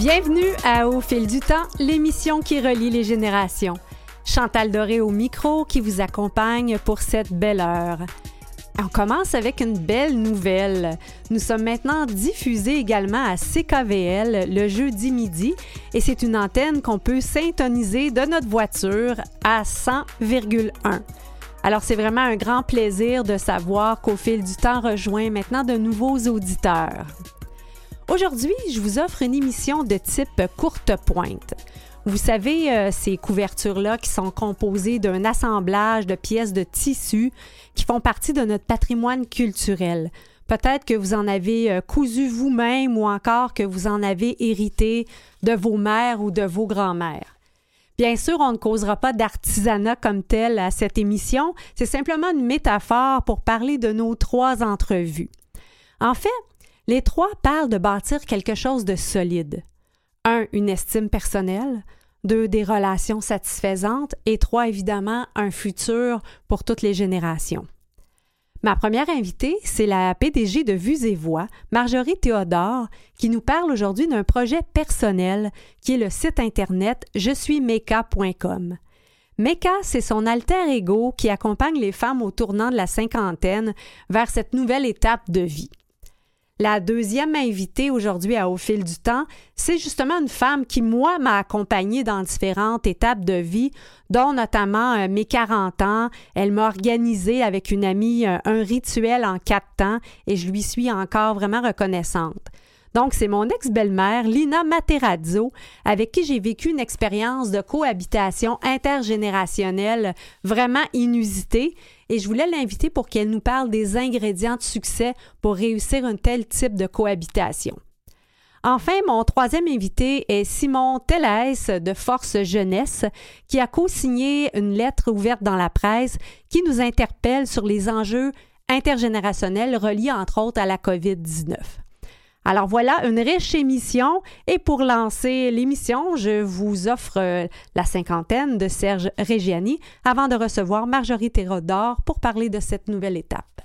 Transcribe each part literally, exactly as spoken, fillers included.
Bienvenue à Au fil du temps, l'émission qui relie les générations. Chantal Doré au micro qui vous accompagne pour cette belle heure. On commence avec une belle nouvelle. Nous sommes maintenant diffusés également à C K V L le jeudi midi et c'est une antenne qu'on peut syntoniser de notre voiture à cent virgule un. Alors c'est vraiment un grand plaisir de savoir qu'Au fil du temps rejoint maintenant de nouveaux auditeurs. Aujourd'hui, je vous offre une émission de type courte pointe. Vous savez, euh, ces couvertures-là qui sont composées d'un assemblage de pièces de tissu qui font partie de notre patrimoine culturel. Peut-être que vous en avez euh, cousu vous-même ou encore que vous en avez hérité de vos mères ou de vos grands-mères. Bien sûr, on ne causera pas d'artisanat comme tel à cette émission. C'est simplement une métaphore pour parler de nos trois entrevues. En fait, les trois parlent de bâtir quelque chose de solide. Un, une estime personnelle. Deux, des relations satisfaisantes. Et trois, évidemment, un futur pour toutes les générations. Ma première invitée, c'est la P D G de Vues et Voix, Marjorie Théodore, qui nous parle aujourd'hui d'un projet personnel qui est le site internet je suis meka point com. Meka, c'est son alter ego qui accompagne les femmes au tournant de la cinquantaine vers cette nouvelle étape de vie. La deuxième invitée aujourd'hui à Au fil du temps, c'est justement une femme qui, moi, m'a accompagnée dans différentes étapes de vie, dont notamment euh, mes quarante ans. Elle m'a organisé avec une amie euh, un rituel en quatre temps et je lui suis encore vraiment reconnaissante. Donc, c'est mon ex-belle-mère, Lina Materazzo, avec qui j'ai vécu une expérience de cohabitation intergénérationnelle vraiment inusitée. Et je voulais l'inviter pour qu'elle nous parle des ingrédients de succès pour réussir un tel type de cohabitation. Enfin, mon troisième invité est Simon Tellès de Force Jeunesse, qui a co-signé une lettre ouverte dans la presse qui nous interpelle sur les enjeux intergénérationnels reliés entre autres à la covid dix-neuf. Alors voilà, une riche émission et pour lancer l'émission, je vous offre la cinquantaine de Serge Reggiani avant de recevoir Marjorie Théodore pour parler de cette nouvelle étape.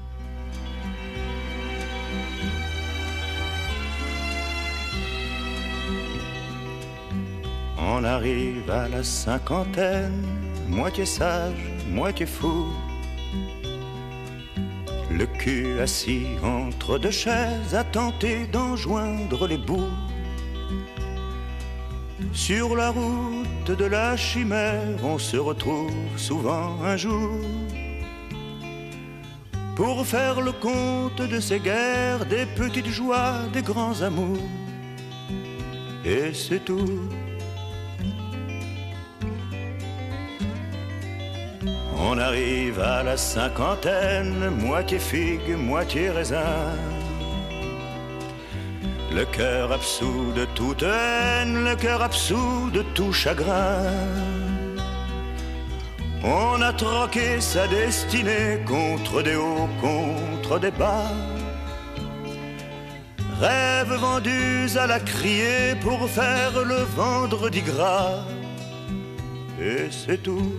On arrive à la cinquantaine, moitié sage, moitié fou. Le cul assis entre deux chaises, à tenter d'enjoindre les bouts. Sur la route de la chimère, on se retrouve souvent un jour pour faire le compte de ces guerres, des petites joies, des grands amours. Et c'est tout. On arrive à la cinquantaine, moitié figue, moitié raisin. Le cœur absous de toute haine, le cœur absous de tout chagrin. On a troqué sa destinée contre des hauts, contre des bas. Rêves vendus à la criée pour faire le vendredi gras. Et c'est tout.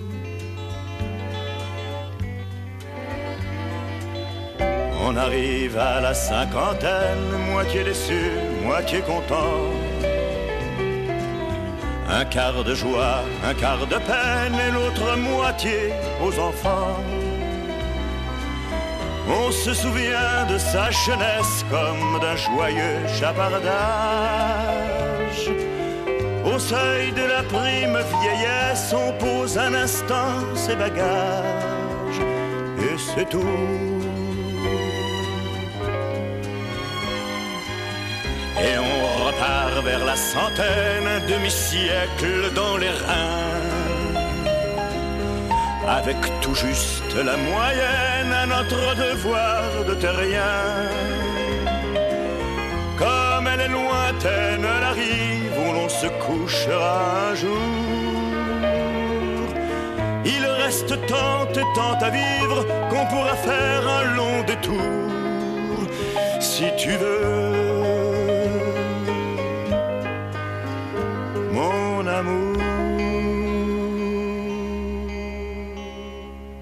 On arrive à la cinquantaine, moitié déçu, moitié content. Un quart de joie, un quart de peine et l'autre moitié aux enfants. On se souvient de sa jeunesse comme d'un joyeux chapardage. Au seuil de la prime vieillesse, on pose un instant ses bagages. Et c'est tout. Et on repart vers la centaine, un demi-siècle dans les reins. Avec tout juste la moyenne, à notre devoir de terrien. Comme elle est lointaine, la rive où l'on se couchera un jour. Il reste tant et tant à vivre qu'on pourra faire un long détour. Si tu veux, mon amour.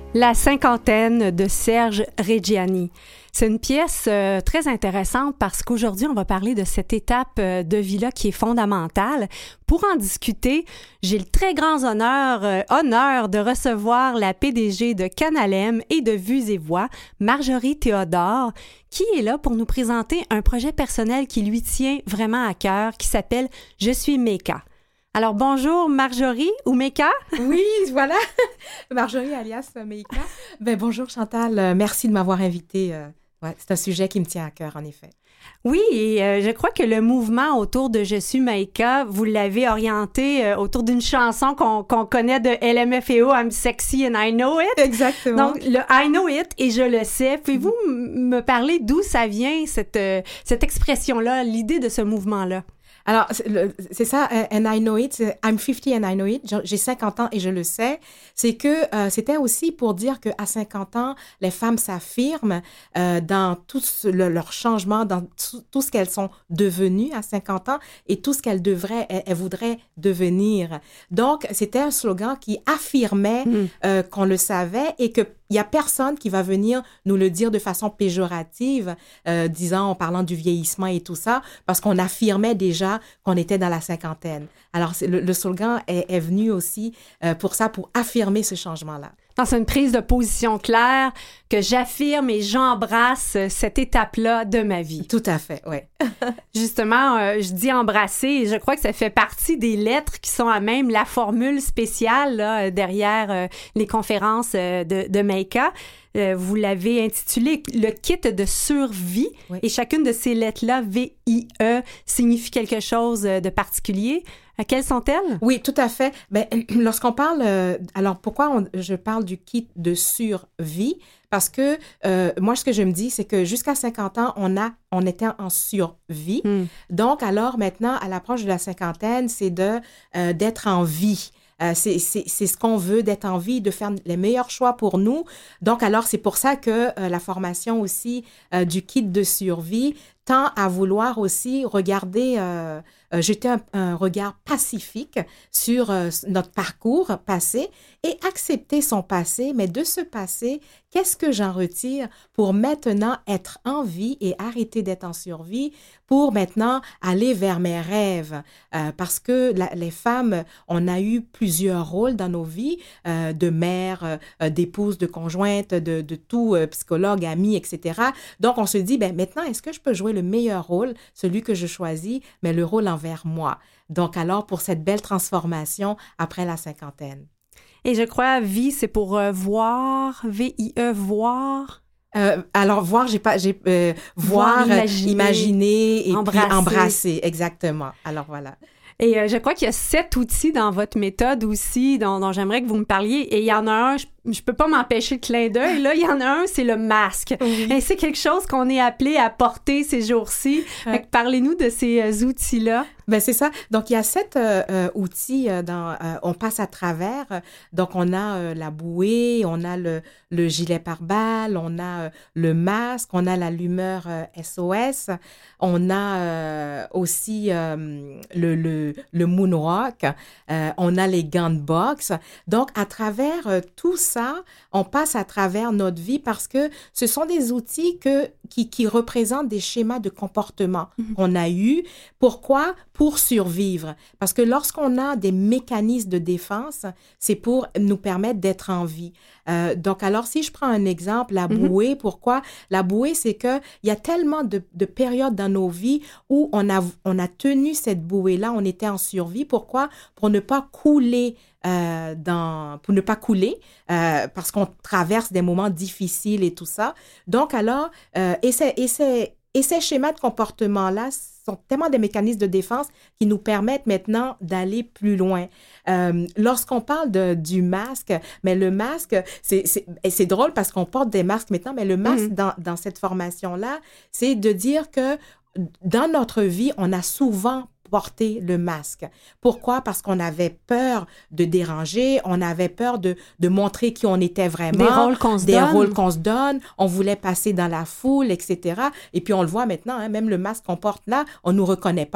La cinquantaine de Serge Reggiani. C'est une pièce euh, très intéressante parce qu'aujourd'hui, on va parler de cette étape euh, de vie-là qui est fondamentale. Pour en discuter, j'ai le très grand honneur, euh, honneur de recevoir la P D G de Canalem et de Vues et Voix, Marjorie Théodore, qui est là pour nous présenter un projet personnel qui lui tient vraiment à cœur, qui s'appelle « Je suis Meika ». Alors, bonjour Marjorie ou Meika? Oui, voilà, Marjorie alias Meika. Ben, bonjour Chantal, merci de m'avoir invitée. Ouais, c'est un sujet qui me tient à cœur, en effet. Oui, et euh, je crois que le mouvement autour de « Je suis Meika », vous l'avez orienté euh, autour d'une chanson qu'on, qu'on connaît de L M F A O, « I'm sexy and I know it ». Exactement. Donc, le « I know it » et « Je le sais ». Pouvez-vous m- me parler d'où ça vient, cette, euh, cette expression-là, l'idée de ce mouvement-là? Alors, c'est, le, c'est ça, uh, and I know it, I'm fifty and I know it, j'ai cinquante ans et je le sais, c'est que euh, c'était aussi pour dire qu'à cinquante ans, les femmes s'affirment euh, dans tout ce, le, leur changement, dans tout, tout ce qu'elles sont devenues à cinquante ans et tout ce qu'elles devraient, elles, elles voudraient devenir. Donc, c'était un slogan qui affirmait mmh. euh, qu'on le savait et que il y a personne qui va venir nous le dire de façon péjorative, euh, disant, en parlant du vieillissement et tout ça, parce qu'on affirmait déjà qu'on était dans la cinquantaine. Alors, c'est, le, le slogan est, est venu aussi euh, pour ça, pour affirmer ce changement-là. Donc, c'est une prise de position claire que j'affirme et j'embrasse cette étape-là de ma vie. Tout à fait, oui. Justement, euh, je dis embrasser et je crois que ça fait partie des lettres qui sont à même la formule spéciale là, derrière euh, les conférences euh, de, de Meika. Euh, vous l'avez intitulé « Le kit de survie oui. » et chacune de ces lettres-là, V I E, signifie quelque chose de particulier. Quelles sont-elles? Oui, tout à fait. Ben, lorsqu'on parle... Euh, alors, pourquoi on, je parle du kit de survie? Parce que euh, moi, ce que je me dis, c'est que jusqu'à cinquante ans, on, a, on était en survie. Mm. Donc, alors maintenant, à l'approche de la cinquantaine, c'est de, euh, d'être en vie. Euh, c'est, c'est, c'est ce qu'on veut, d'être en vie, de faire les meilleurs choix pour nous. Donc, alors, c'est pour ça que euh, la formation aussi euh, du kit de survie tend à vouloir aussi regarder, euh, euh, jeter un, un regard pacifique sur euh, notre parcours passé et accepter son passé, mais de ce passé, qu'est-ce que j'en retire pour maintenant être en vie et arrêter d'être en survie, pour maintenant aller vers mes rêves. Euh, parce que la, les femmes, on a eu plusieurs rôles dans nos vies, euh, de mère, euh, d'épouse, de conjointe, de, de tout, euh, psychologue, amie, et cetera. Donc, on se dit, ben maintenant, est-ce que je peux jouer le meilleur rôle, celui que je choisis, mais le rôle envers moi? Donc, alors, pour cette belle transformation après la cinquantaine. Et je crois, vie, c'est pour euh, voir, V I E, voir. Euh, alors, voir, j'ai pas, j'ai, euh, voir, voir imaginer, imaginer et embrasser. Puis embrasser, exactement. Alors, voilà. Et euh, je crois qu'il y a sept outils dans votre méthode aussi dont, dont j'aimerais que vous me parliez. Et il y en a un, je, je peux pas m'empêcher le clin d'œil, là, il y en a un, c'est le masque. Oui. Et c'est quelque chose qu'on est appelé à porter ces jours-ci. Ouais. Fait que parlez-nous de ces euh, outils-là. Ben c'est ça. Donc, il y a sept euh, euh, outils euh, dans, euh, on passe à travers. Donc, on a euh, la bouée, on a le, le gilet pare-balles, on a euh, le masque, on a l'allumeur euh, S O S, on a euh, aussi euh, le, le, le moonwalk, euh, on a les gants de boxe. Donc, à travers euh, tout ça, on passe à travers notre vie parce que ce sont des outils que, qui, qui représentent des schémas de comportement mm-hmm. qu'on a eus. Pourquoi? Pour survivre. Parce que lorsqu'on a des mécanismes de défense, c'est pour nous permettre d'être en vie. Euh, donc, alors, si je prends un exemple, la bouée, mm-hmm. pourquoi? La bouée, c'est qu'il y a tellement de, de périodes dans nos vies où on a, on a tenu cette bouée-là, on était en survie. Pourquoi? Pour ne pas couler Euh, dans, pour ne pas couler, euh, parce qu'on traverse des moments difficiles et tout ça. Donc, alors, euh, et, ces, et, ces, et ces schémas de comportement-là sont tellement des mécanismes de défense qui nous permettent maintenant d'aller plus loin. Euh, lorsqu'on parle de, du masque, mais le masque, c'est, c'est, et c'est drôle parce qu'on porte des masques maintenant, mais le masque mm-hmm. dans, dans cette formation-là, c'est de dire que dans notre vie, on a souvent porter le masque. Pourquoi? Parce qu'on avait peur de déranger, on avait peur de, de montrer qui on était vraiment. Des rôles qu'on se des donne. Des rôles qu'on se donne. On voulait passer dans la foule, et cetera. Et puis, on le voit maintenant, hein, même le masque qu'on porte là, on nous reconnaît pas.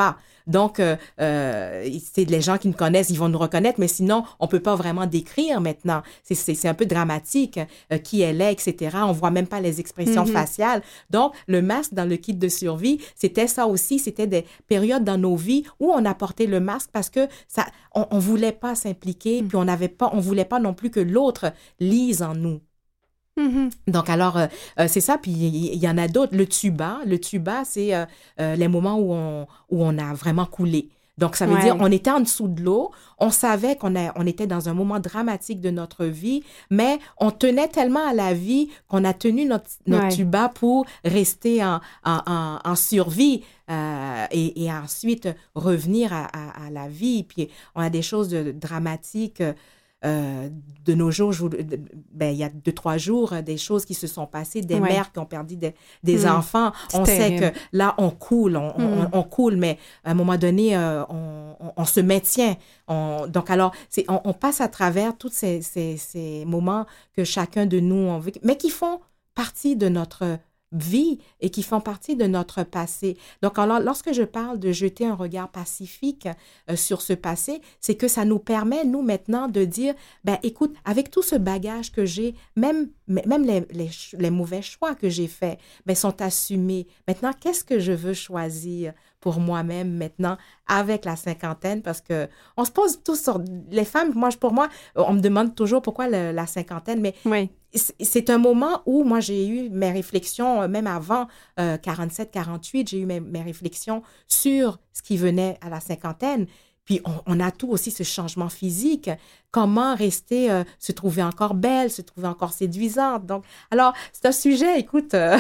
Donc, euh, euh, c'est les gens qui nous connaissent, ils vont nous reconnaître, mais sinon, on peut pas vraiment décrire maintenant. C'est, c'est, c'est un peu dramatique, euh, qui elle est, et cetera. On voit même pas les expressions mm-hmm. faciales. Donc, le masque dans le kit de survie, c'était ça aussi. C'était des périodes dans nos vies où on a porté le masque parce que ça, on, on voulait pas s'impliquer, mm-hmm. puis on n'avait pas, on voulait pas non plus que l'autre lise en nous. Mm-hmm. Donc, alors, euh, euh, c'est ça. Puis, il y, y en a d'autres. Le tuba, le tuba, c'est euh, euh, les moments où on, où on a vraiment coulé. Donc, ça veut ouais. dire on était en dessous de l'eau, on savait qu'on a, on était dans un moment dramatique de notre vie, mais on tenait tellement à la vie qu'on a tenu notre, notre ouais. tuba pour rester en, en, en, en survie euh, et, et ensuite revenir à, à, à la vie. Puis, on a des choses de, dramatiques. Euh, de nos jours, je, ben, il y a deux, trois jours, des choses qui se sont passées, des ouais. mères qui ont perdu des, des mmh. enfants. C'est on terrible. Sait que là, on coule, on, mmh. on, on coule, mais à un moment donné, euh, on, on, on se maintient. On, donc, alors, c'est, on, on passe à travers tous ces, ces, ces moments que chacun de nous a vécu, mais qui font partie de notre vie et qui font partie de notre passé. Donc, alors, lorsque je parle de jeter un regard pacifique euh, sur ce passé, c'est que ça nous permet, nous, maintenant, de dire, ben, écoute, avec tout ce bagage que j'ai, même, même les, les, les mauvais choix que j'ai faits, ben, sont assumés. Maintenant, qu'est-ce que je veux choisir pour moi-même maintenant avec la cinquantaine? Parce que on se pose tous sur les femmes. Moi, pour moi, on me demande toujours pourquoi le, la cinquantaine, mais oui. c'est un moment où moi, j'ai eu mes réflexions, même avant euh, quarante-sept, quarante-huit, j'ai eu mes, mes réflexions sur ce qui venait à la cinquantaine. Puis, on, on a tout aussi ce changement physique. Comment rester, euh, se trouver encore belle, se trouver encore séduisante. Donc, alors, c'est un sujet, écoute, euh,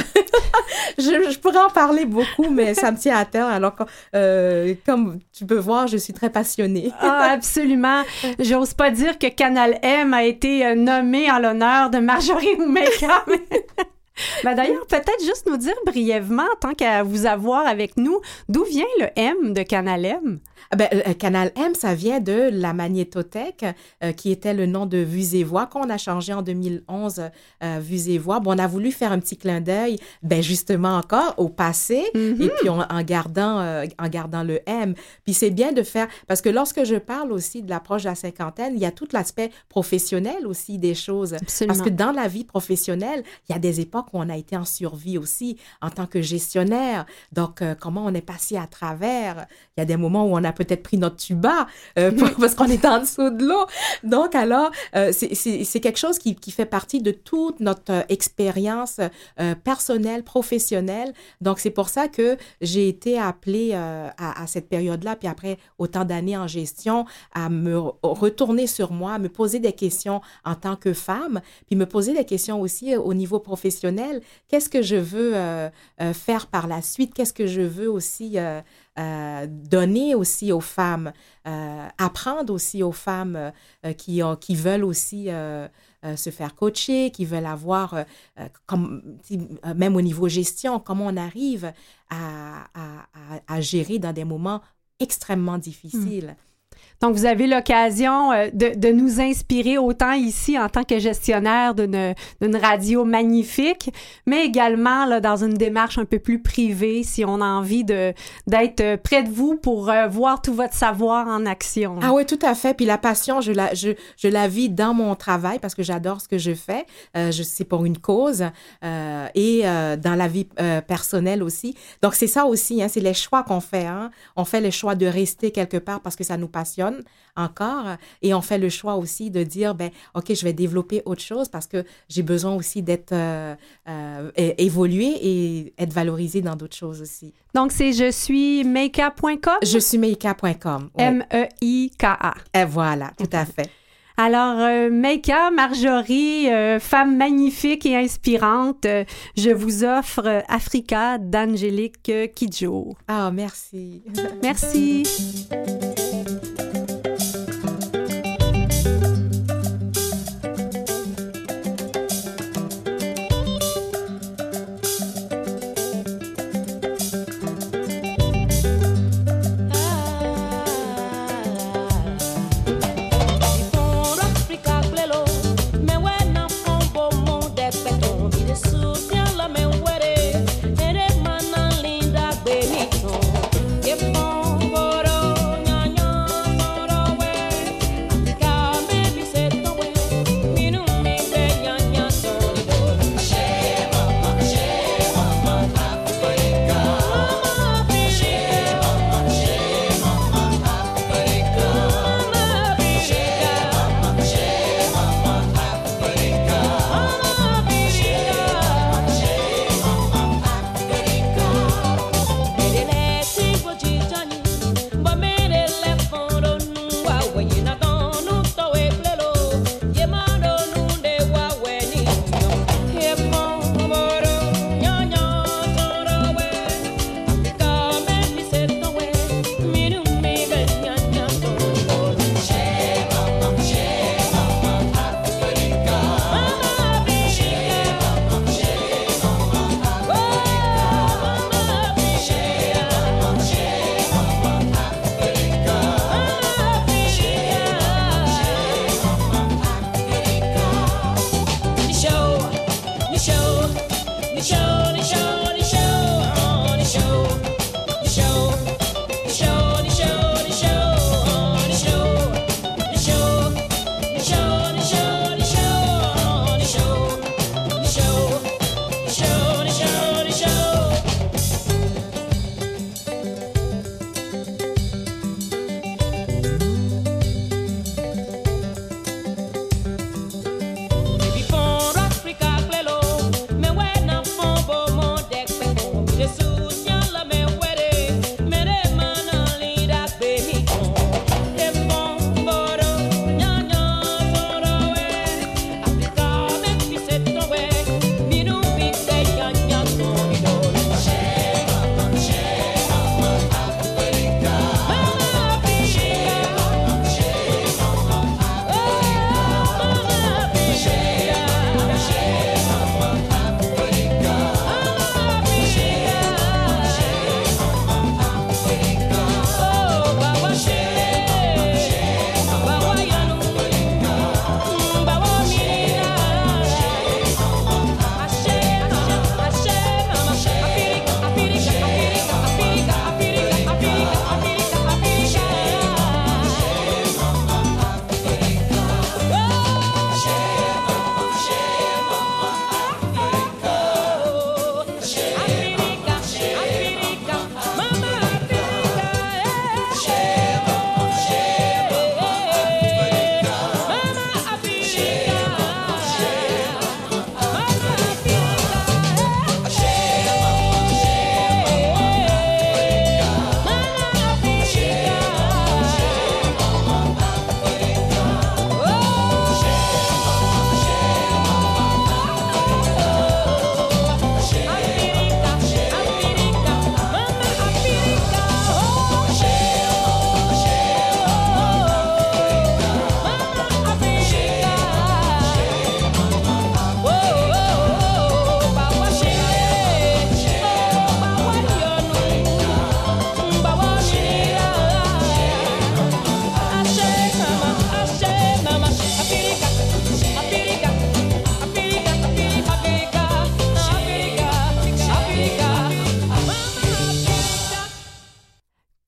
je, je pourrais en parler beaucoup, mais ça me tient à cœur. Alors, euh, comme tu peux voir, je suis très passionnée. Ah, absolument. J'ose pas dire que Canal M a été nommé en l'honneur de Marjorie Oumeka. Ben d'ailleurs, peut-être juste nous dire brièvement, tant qu'à vous avoir avec nous, d'où vient le M de Canal M? Ben, euh, Canal M, ça vient de la magnétothèque, euh, qui était le nom de Vues et Voix, qu'on a changé en deux mille onze, euh, Vues et Voix. Bon, on a voulu faire un petit clin d'œil, ben justement encore, au passé, mm-hmm. et puis on, en, gardant, euh, en gardant le M. Puis c'est bien de faire, parce que lorsque je parle aussi de l'approche de la cinquantaine, il y a tout l'aspect professionnel aussi des choses. Absolument. Parce que dans la vie professionnelle, il y a des époques où on a été en survie aussi, en tant que gestionnaire. Donc, euh, comment on est passé à travers. Il y a des moments où on a peut-être pris notre tuba euh, pour, parce qu'on est en dessous de l'eau. Donc, alors, euh, c'est, c'est, c'est quelque chose qui, qui fait partie de toute notre euh, expérience euh, personnelle, professionnelle. Donc, c'est pour ça que j'ai été appelée euh, à, à cette période-là, puis après autant d'années en gestion, à me retourner sur moi, à me poser des questions en tant que femme, puis me poser des questions aussi au niveau professionnel. Qu'est-ce que je veux euh, euh, faire par la suite? Qu'est-ce que je veux aussi euh, euh, donner aussi aux femmes? Euh, apprendre aussi aux femmes euh, qui, ont, qui veulent aussi euh, euh, se faire coacher, qui veulent avoir, euh, comme, même au niveau gestion, comment on arrive à, à, à, à gérer dans des moments extrêmement difficiles. Mmh. Donc, vous avez l'occasion de, de nous inspirer autant ici en tant que gestionnaire d'une, d'une radio magnifique, mais également là, dans une démarche un peu plus privée, si on a envie de, d'être près de vous pour euh, voir tout votre savoir en action. Ah oui, tout à fait. Puis la passion, je la, je, je la vis dans mon travail parce que j'adore ce que je fais. Euh, je, c'est pour une cause euh, et euh, dans la vie euh, personnelle aussi. Donc, c'est ça aussi, hein, c'est les choix qu'on fait. Hein. On fait le choix de rester quelque part parce que ça nous passionne encore et on fait le choix aussi de dire ben ok, je vais développer autre chose parce que j'ai besoin aussi d'être euh, euh, évoluer et être valorisée dans d'autres choses aussi. Donc c'est je suis meika point com. Je suis meika point com. Ouais. M E I K A. Et voilà, tout à fait. Alors, euh, Meika, Marjorie, euh, femme magnifique et inspirante, euh, je vous offre euh, Africa d'Angélique euh, Kidjo. Ah, merci. Merci. Por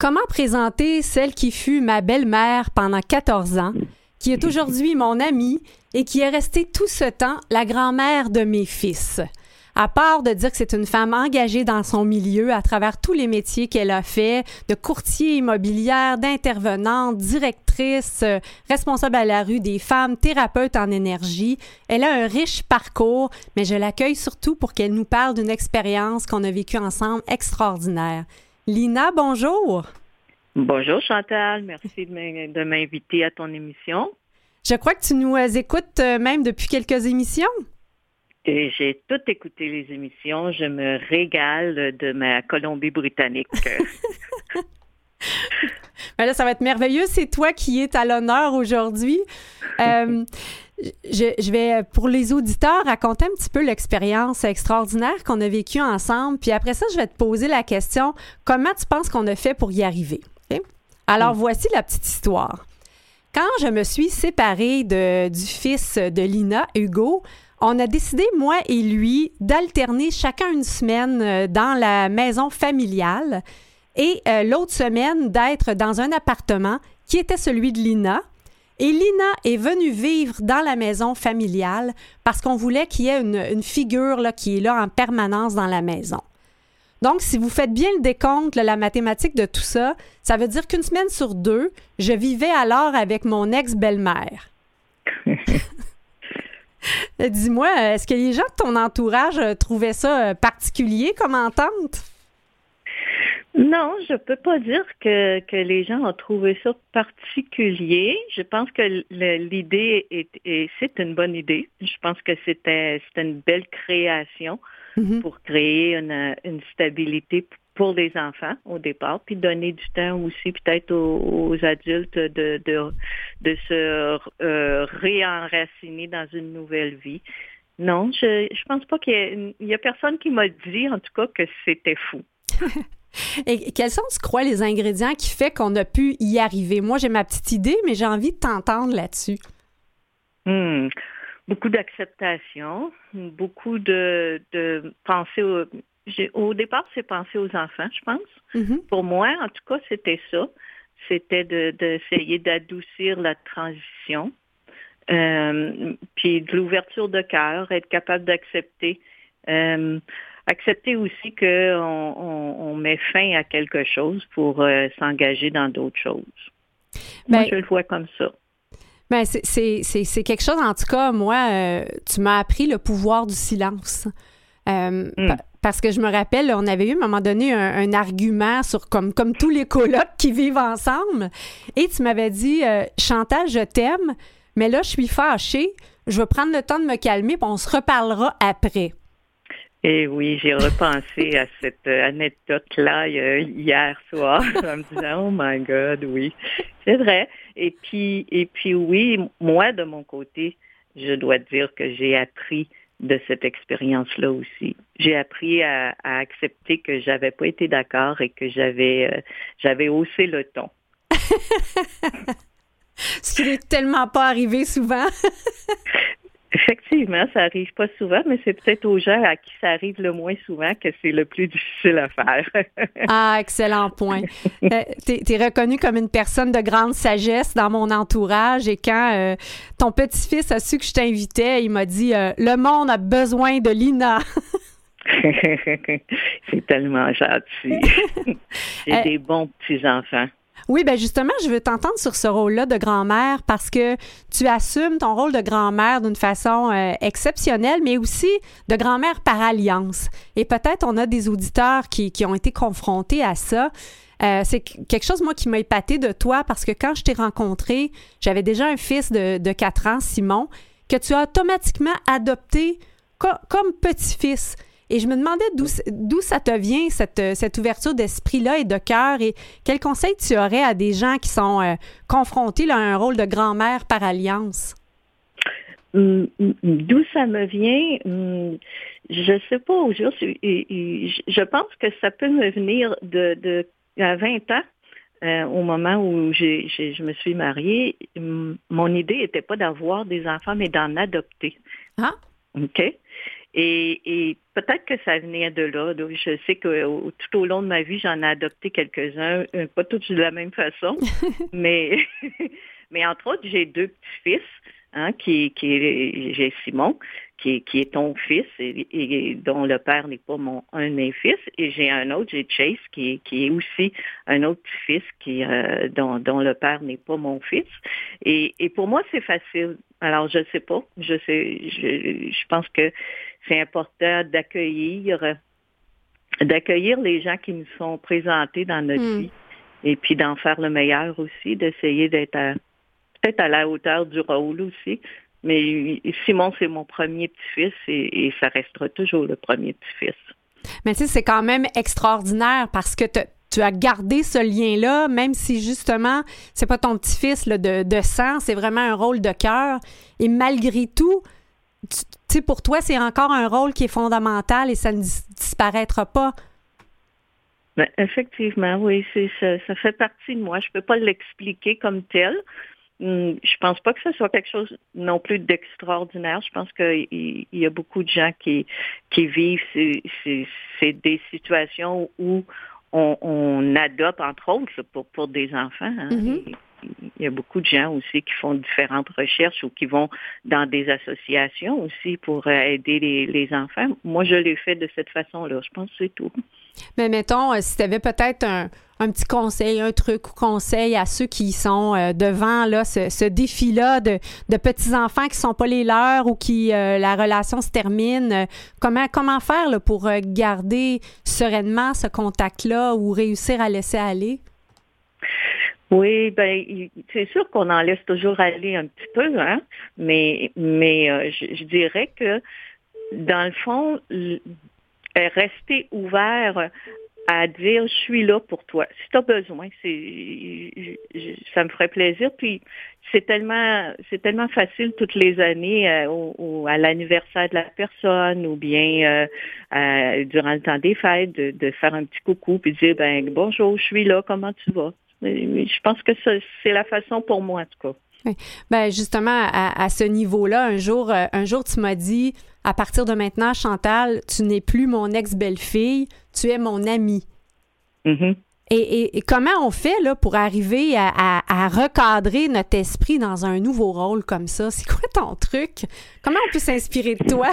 comment présenter celle qui fut ma belle-mère pendant quatorze ans, qui est aujourd'hui mon amie et qui est restée tout ce temps la grand-mère de mes fils? À part de dire que c'est une femme engagée dans son milieu à travers tous les métiers qu'elle a fait, de courtier immobilière, d'intervenante, directrice, euh, responsable à la rue des femmes, thérapeute en énergie, elle a un riche parcours, mais je l'accueille surtout pour qu'elle nous parle d'une expérience qu'on a vécue ensemble extraordinaire. Lina, bonjour. Bonjour Chantal, merci de m'inviter à ton émission. Je crois que tu nous écoutes même depuis quelques émissions. Et j'ai tout écouté les émissions. Je me régale de ma Colombie-Britannique. Ben là, ça va être merveilleux. C'est toi qui es à l'honneur aujourd'hui. Euh, je, je vais, pour les auditeurs, raconter un petit peu l'expérience extraordinaire qu'on a vécue ensemble. Puis après ça, je vais te poser la question, comment tu penses qu'on a fait pour y arriver? Okay? Alors, mmh. voici la petite histoire. Quand je me suis séparée de, du fils de Lina, Hugo, on a décidé, moi et lui, d'alterner chacun une semaine dans la maison familiale et euh, l'autre semaine d'être dans un appartement qui était celui de Lina. Et Lina est venue vivre dans la maison familiale parce qu'on voulait qu'il y ait une, une figure là, qui est là en permanence dans la maison. Donc, si vous faites bien le décompte, là, la mathématique de tout ça, ça veut dire qu'une semaine sur deux, je vivais alors avec mon ex-belle-mère. Dis-moi, est-ce que les gens de ton entourage trouvaient ça particulier comme entente? Non, je peux pas dire que, que les gens ont trouvé ça particulier. Je pense que le, l'idée est, est, c'est une bonne idée. Je pense que c'était, c'était une belle création mm-hmm. pour créer une, une stabilité pour les enfants au départ, puis donner du temps aussi peut-être aux, aux adultes de, de, de se euh, réenraciner dans une nouvelle vie. Non, je je pense pas qu'il y ait, il y a personne qui m'a dit, en tout cas, que c'était fou. Et quels sont, tu crois, les ingrédients qui fait qu'on a pu y arriver? Moi, j'ai ma petite idée, mais j'ai envie de t'entendre là-dessus. Hmm. Beaucoup d'acceptation, beaucoup de, de penser au... J'ai, au départ, c'est penser aux enfants, je pense. Mm-hmm. Pour moi, en tout cas, c'était ça. C'était de, d'essayer d'adoucir la transition. Euh, puis de l'ouverture de cœur, être capable d'accepter. Euh, accepter aussi qu'on on, on met fin à quelque chose pour euh, s'engager dans d'autres choses. Ben, moi, je le vois comme ça. Ben c'est, c'est, c'est, c'est quelque chose, en tout cas, moi, euh, tu m'as appris le pouvoir du silence. Euh, mm. pa- parce que je me rappelle, on avait eu à un moment donné un, un argument sur comme, comme tous les colocs qui vivent ensemble. Et tu m'avais dit, euh, Chantal, je t'aime, mais là, je suis fâchée. Je vais prendre le temps de me calmer, puis on se reparlera après. Et oui, j'ai repensé à cette anecdote-là hier soir en me disant, oh my God, oui, c'est vrai. Et puis, et puis oui, moi, de mon côté, je dois dire que j'ai appris de cette expérience-là aussi. J'ai appris à, à accepter que j'avais pas été d'accord et que j'avais, euh, j'avais haussé le ton. Ce qui n'est tellement pas arrivé souvent. Effectivement, ça arrive pas souvent, mais c'est peut-être aux gens à qui ça arrive le moins souvent que c'est le plus difficile à faire. Ah, excellent point. Euh, t'es, t'es reconnue comme une personne de grande sagesse dans mon entourage et quand euh, ton petit-fils a su que je t'invitais, il m'a dit euh, « Le monde a besoin de Lina ». C'est tellement gentil. J'ai euh, des bons petits-enfants. Oui, bien justement, je veux t'entendre sur ce rôle-là de grand-mère parce que tu assumes ton rôle de grand-mère d'une façon euh, exceptionnelle, mais aussi de grand-mère par alliance. Et peut-être on a des auditeurs qui, qui ont été confrontés à ça. Euh, c'est quelque chose, moi, qui m'a épatée de toi parce que quand je t'ai rencontré, j'avais déjà un fils de, de quatre ans, Simon, que tu as automatiquement adopté co- comme petit-fils. Et je me demandais d'où, d'où ça te vient, cette, cette ouverture d'esprit-là et de cœur, et quel conseil tu aurais à des gens qui sont euh, confrontés là, à un rôle de grand-mère par alliance? D'où ça me vient? Je sais pas au juste. Je pense que ça peut me venir de, de à vingt ans, euh, au moment où j'ai, j'ai, je me suis mariée. Mon idée n'était pas d'avoir des enfants, mais d'en adopter. Ah! OK? Et, et peut-être que ça venait de là. Donc, je sais que au, tout au long de ma vie, j'en ai adopté quelques-uns, pas tous de la même façon, mais, mais entre autres, j'ai deux petits-fils. Hein, qui, qui j'ai Simon, qui, qui est ton fils et, et dont le père n'est pas mon un de mes fils, et j'ai un autre, j'ai Chase, qui, qui est aussi un autre fils qui euh, dont, dont le père n'est pas mon fils. Et, et pour moi, c'est facile. Alors, je sais pas, je sais, je, je pense que c'est important d'accueillir, d'accueillir les gens qui nous sont présentés dans notre mmh. vie, et puis d'en faire le meilleur aussi, d'essayer d'être à peut-être à la hauteur du rôle aussi. Mais Simon, c'est mon premier petit-fils et, et ça restera toujours le premier petit-fils. Mais tu sais, c'est quand même extraordinaire parce que tu as gardé ce lien-là, même si justement, c'est pas ton petit-fils là, de, de sang, c'est vraiment un rôle de cœur. Et malgré tout, tu sais, pour toi, c'est encore un rôle qui est fondamental et ça ne dis- disparaîtra pas. Ben, effectivement, oui, c'est, ça, ça fait partie de moi. Je peux pas l'expliquer comme tel. Je pense pas que ce soit quelque chose non plus d'extraordinaire. Je pense qu'il y, y a beaucoup de gens qui, qui vivent c'est, c'est, c'est des situations où on, on adopte, entre autres, pour, pour des enfants. Hein. Mm-hmm. Il y a beaucoup de gens aussi qui font différentes recherches ou qui vont dans des associations aussi pour aider les, les enfants. Moi, je l'ai fait de cette façon-là. Je pense que c'est tout. Mais mettons, si tu avais peut-être un, un petit conseil, un truc ou conseil à ceux qui sont euh, devant là, ce, ce défi-là de, de petits-enfants qui ne sont pas les leurs ou qui euh, la relation se termine, euh, comment, comment faire là, pour euh, garder sereinement ce contact-là ou réussir à laisser aller? Oui, ben c'est sûr qu'on en laisse toujours aller un petit peu, hein, mais mais euh, je, je dirais que dans le fond, rester ouvert à dire je suis là pour toi. Si tu as besoin, c'est je, ça me ferait plaisir. Puis c'est tellement c'est tellement facile toutes les années euh, au, au, à l'anniversaire de la personne ou bien euh, euh, durant le temps des fêtes de, de faire un petit coucou puis dire ben bonjour, je suis là, comment tu vas? Je pense que ça, c'est la façon pour moi, en tout cas. Oui. Ben justement, à, à ce niveau-là, un jour, euh, un jour, tu m'as dit, à partir de maintenant, Chantal, tu n'es plus mon ex-belle-fille, tu es mon amie. Mm-hmm. Et, et, et comment on fait là pour arriver à, à, à recadrer notre esprit dans un nouveau rôle comme ça? C'est quoi ton truc? Comment on peut s'inspirer de toi?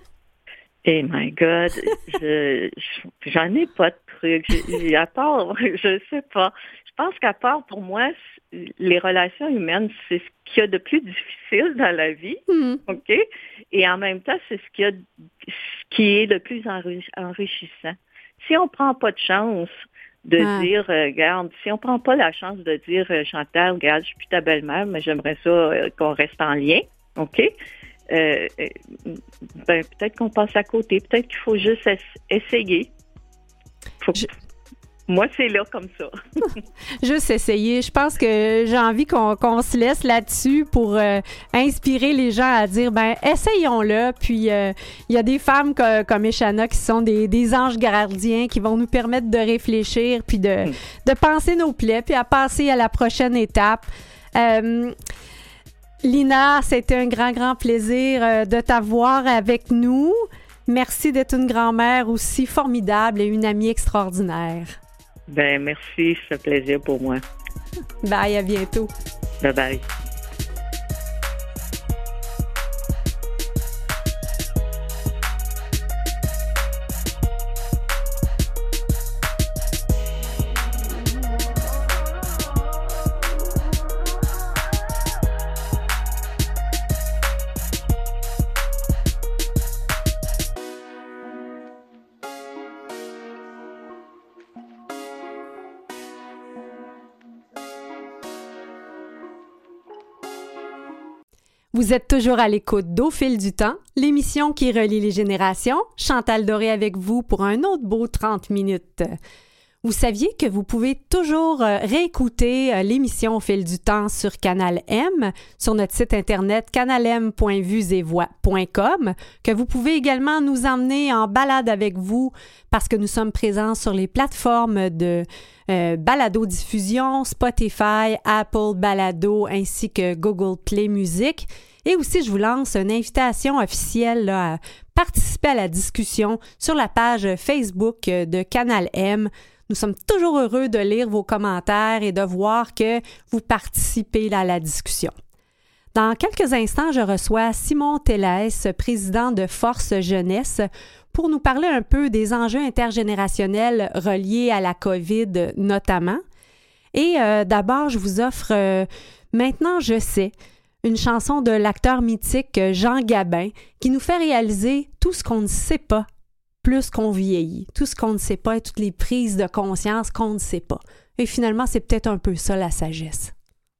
Eh my God, je, je, j'en ai pas de truc. Je, à part, je sais pas. Je pense qu'à part, pour moi, les relations humaines, c'est ce qu'il y a de plus difficile dans la vie, mmh. OK? Et en même temps, c'est ce qu'il y a, ce qui est le plus enrichissant. Si on prend pas de chance de ah. dire, euh, regarde, si on prend pas la chance de dire, euh, Chantal, regarde, je suis plus ta belle-mère, mais j'aimerais ça euh, qu'on reste en lien, OK? Euh, ben, peut-être qu'on passe à côté. Peut-être qu'il faut juste es- essayer. Faut que... Je... Moi, c'est là comme ça. Juste essayer. Je pense que j'ai envie qu'on, qu'on se laisse là-dessus pour euh, inspirer les gens à dire, ben essayons-le. Puis, il euh, y a des femmes co- comme Eshana qui sont des, des anges gardiens qui vont nous permettre de réfléchir puis de, mm. de penser nos plaies puis à passer à la prochaine étape. Euh, Lina, c'était un grand, grand plaisir euh, de t'avoir avec nous. Merci d'être une grand-mère aussi formidable et une amie extraordinaire. Ben merci, c'est un plaisir pour moi. Bye, à bientôt. Bye bye. Vous êtes toujours à l'écoute d'Au fil du temps, l'émission qui relie les générations. Chantal Doré avec vous pour un autre beau trente minutes. Vous saviez que vous pouvez toujours réécouter l'émission au fil du temps sur Canal M, sur notre site internet canal m point vues et voix point com, que vous pouvez également nous emmener en balade avec vous parce que nous sommes présents sur les plateformes de euh, balado-diffusion, Spotify, Apple Balado ainsi que Google Play Music. Et aussi, je vous lance une invitation officielle là, à participer à la discussion sur la page Facebook de Canal M. Nous sommes toujours heureux de lire vos commentaires et de voir que vous participez à la discussion. Dans quelques instants, je reçois Simon Tellès, président de Force Jeunesse, pour nous parler un peu des enjeux intergénérationnels reliés à la COVID notamment. Et euh, d'abord, je vous offre euh, « Maintenant je sais », une chanson de l'acteur mythique Jean Gabin qui nous fait réaliser tout ce qu'on ne sait pas plus qu'on vieillit, tout ce qu'on ne sait pas et toutes les prises de conscience qu'on ne sait pas. Et finalement, c'est peut-être un peu ça la sagesse.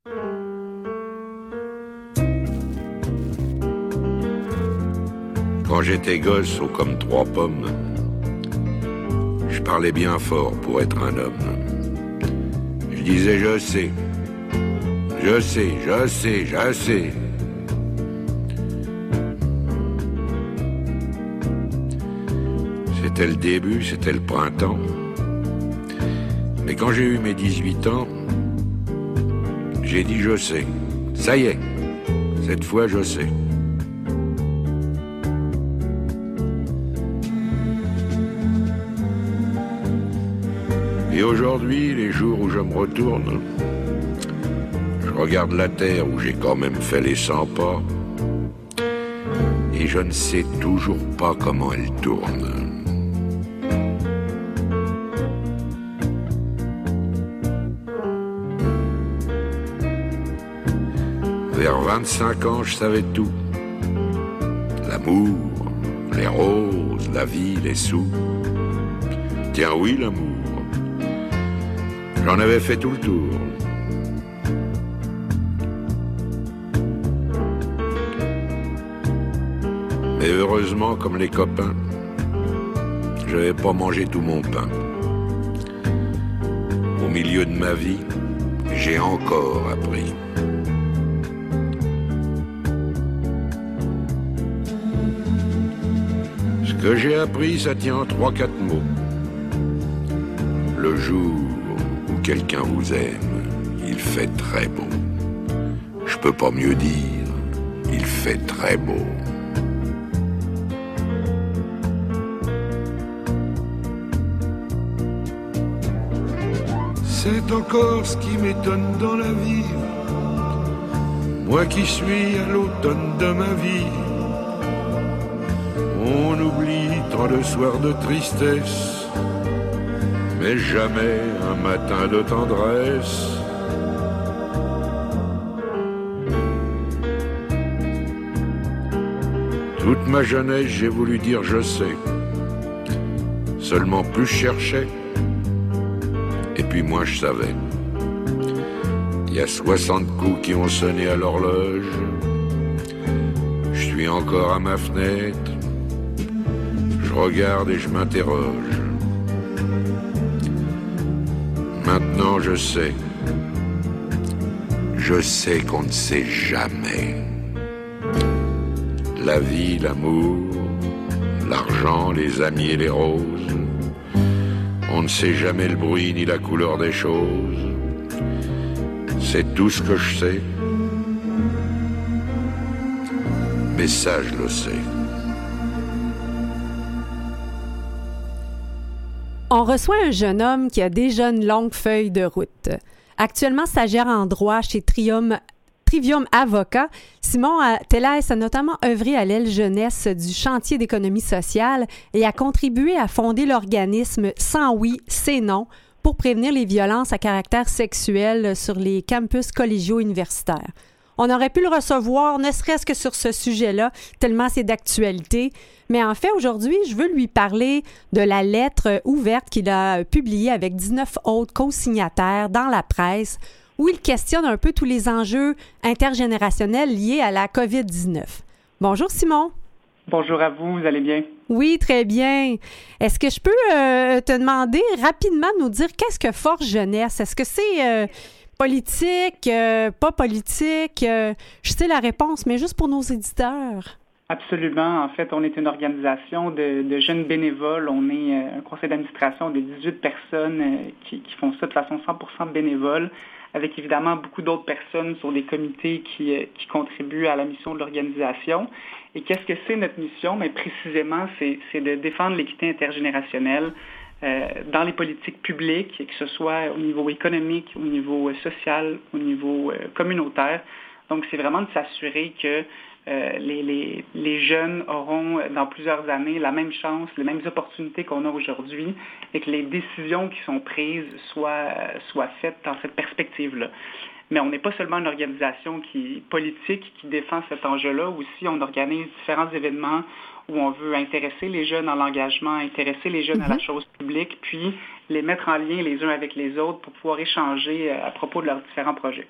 Quand j'étais gosse, haut comme trois pommes, je parlais bien fort pour être un homme. Je disais je sais, je sais, je sais, je sais. C'était le début, c'était le printemps. Mais quand j'ai eu mes dix-huit ans, j'ai dit je sais. Ça y est, cette fois je sais. Et aujourd'hui, les jours où je me retourne, je regarde la terre où j'ai quand même fait les cent pas, et je ne sais toujours pas comment elle tourne. Vers vingt-cinq ans, je savais tout. L'amour, les roses, la vie, les sous. Tiens oui, l'amour. J'en avais fait tout le tour. Mais heureusement, comme les copains, je n'avais pas mangé tout mon pain. Au milieu de ma vie, j'ai encore appris. Ce que j'ai appris, ça tient en trois, quatre mots. Le jour où quelqu'un vous aime, il fait très beau. Je peux pas mieux dire, il fait très beau. C'est encore ce qui m'étonne dans la vie. Moi qui suis à l'automne de ma vie. On oublie tant de soirs de tristesse, mais jamais un matin de tendresse. Toute ma jeunesse, j'ai voulu dire je sais. Seulement plus je cherchais, et puis moins je savais. Il y a soixante coups qui ont sonné à l'horloge. Je suis encore à ma fenêtre. Je regarde et je m'interroge. Maintenant je sais. Je sais qu'on ne sait jamais. La vie, l'amour, l'argent, les amis et les roses. On ne sait jamais le bruit ni la couleur des choses. C'est tout ce que je sais. Mais ça, je le sais. On reçoit un jeune homme qui a déjà une longue feuille de route. Actuellement stagiaire en droit chez Trium, Trivium Avocat, Simon Tellès a notamment œuvré à l'aile jeunesse du chantier d'économie sociale et a contribué à fonder l'organisme Sans oui, c'est non pour prévenir les violences à caractère sexuel sur les campus collégiaux universitaires. On aurait pu le recevoir, ne serait-ce que sur ce sujet-là, tellement c'est d'actualité. Mais en fait, aujourd'hui, je veux lui parler de la lettre ouverte qu'il a publiée avec dix-neuf autres co-signataires dans la presse, où il questionne un peu tous les enjeux intergénérationnels liés à la covid dix-neuf. Bonjour Simon. Bonjour à vous, vous allez bien? Oui, très bien. Est-ce que je peux euh, te demander rapidement de nous dire qu'est-ce que Force Jeunesse? Est-ce que c'est euh, politique, euh, pas politique? Euh, je sais la réponse, mais juste pour nos éditeurs. Absolument. En fait, on est une organisation de, de jeunes bénévoles. On est euh, un conseil d'administration de dix-huit personnes euh, qui, qui font ça de façon cent pour cent bénévole, avec évidemment beaucoup d'autres personnes sur des comités qui, euh, qui contribuent à la mission de l'organisation. Et qu'est-ce que c'est notre mission? Mais précisément, c'est, c'est de défendre l'équité intergénérationnelle euh, dans les politiques publiques, que ce soit au niveau économique, au niveau euh, social, au niveau euh, communautaire. Donc, c'est vraiment de s'assurer que Euh, les, les, les jeunes auront dans plusieurs années la même chance, les mêmes opportunités qu'on a aujourd'hui et que les décisions qui sont prises soient, soient faites dans cette perspective-là. Mais on n'est pas seulement une organisation qui politique qui défend cet enjeu-là, aussi on organise différents événements où on veut intéresser les jeunes à l'engagement, intéresser les jeunes mm-hmm. à la chose publique, puis les mettre en lien les uns avec les autres pour pouvoir échanger à propos de leurs différents projets.